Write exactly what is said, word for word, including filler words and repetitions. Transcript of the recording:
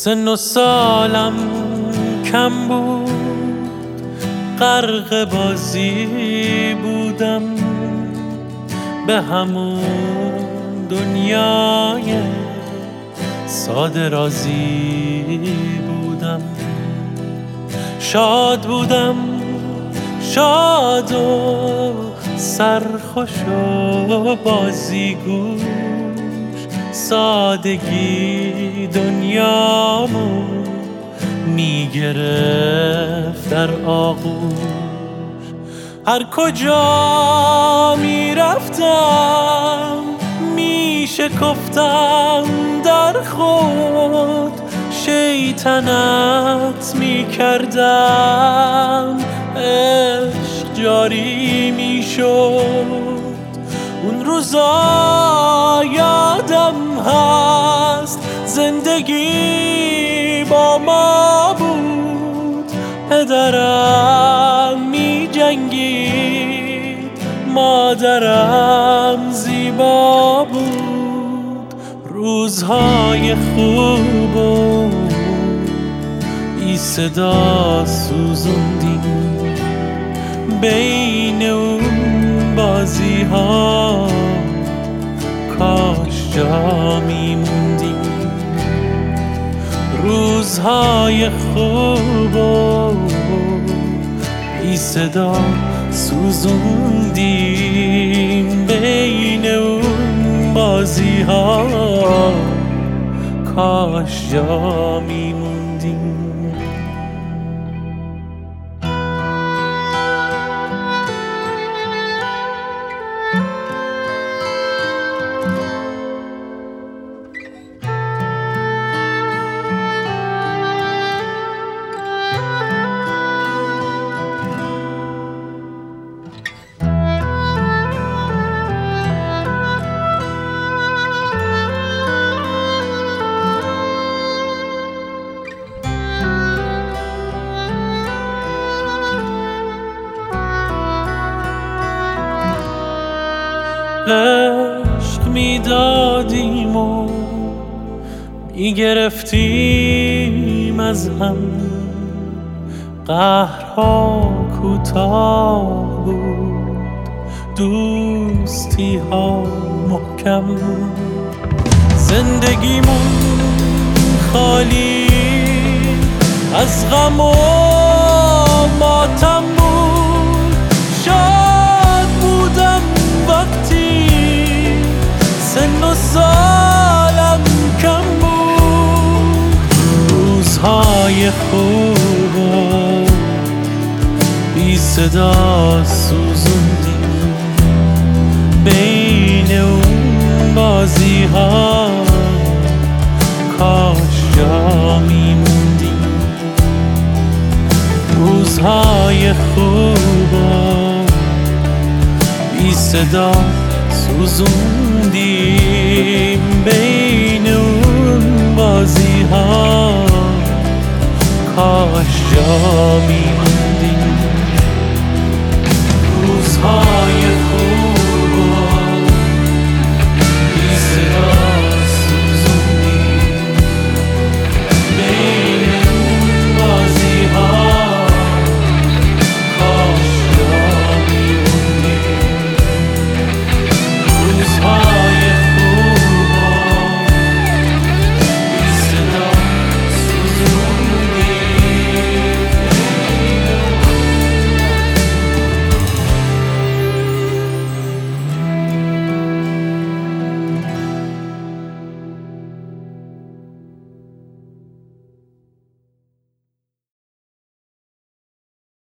سن و سالم کم بود، غرق بازی بودم، به همون دنیای ساده رازی بودم. شاد بودم، شاد و سرخوش و بازیگوش، سادگی دنیامو میگرفت در آغوش. هر کجا میرفتم میشکفتم در خود، شیطنت میکردم، عشق جاری میشد. اون روزا یادم هست زندگی با ما بود، پدرم می جنگید، مادرم زیبا بود. روزهای خوب و بی صدا سوزوندیم، بین اون بازی ها کاش جا میموندیم. روزهای خوب و بی صدا سوزوندیم، بین اون بازی ها کاش جا میموندیم. عشق میدادیم و میگرفتیم از هم، قهرها کوتاه بود، دوستی ها محکم. زندگیمون خالی از غم و ماتم بود، شاد بودم وقتی سن و سالم کم بود. روزهای خوب و بی صدا سوزوندیم، بین اون بازی ها کاش جا میموندیم. روزهای خوب و بی صدا سوزوندیم، بین اون بازی ها کاش جا میموندیم.